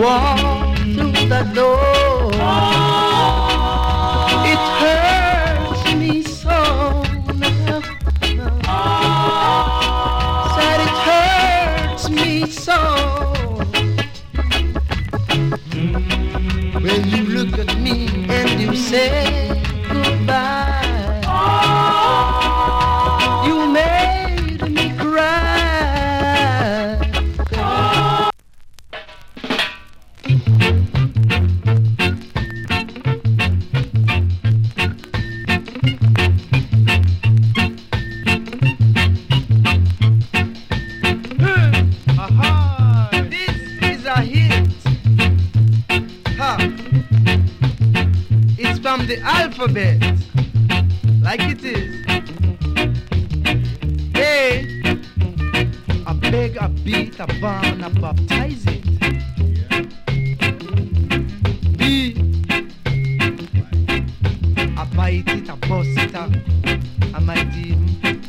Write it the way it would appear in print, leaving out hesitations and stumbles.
walk through the door. It hurts me so. Said it hurts me so. When you look at me and you say goodbye, you made me cry. This is a hit. Ha. It's from the alphabet, like it is. A, I beg, I beat, I burn, I baptize it. B, I bite it, I bust it, I might even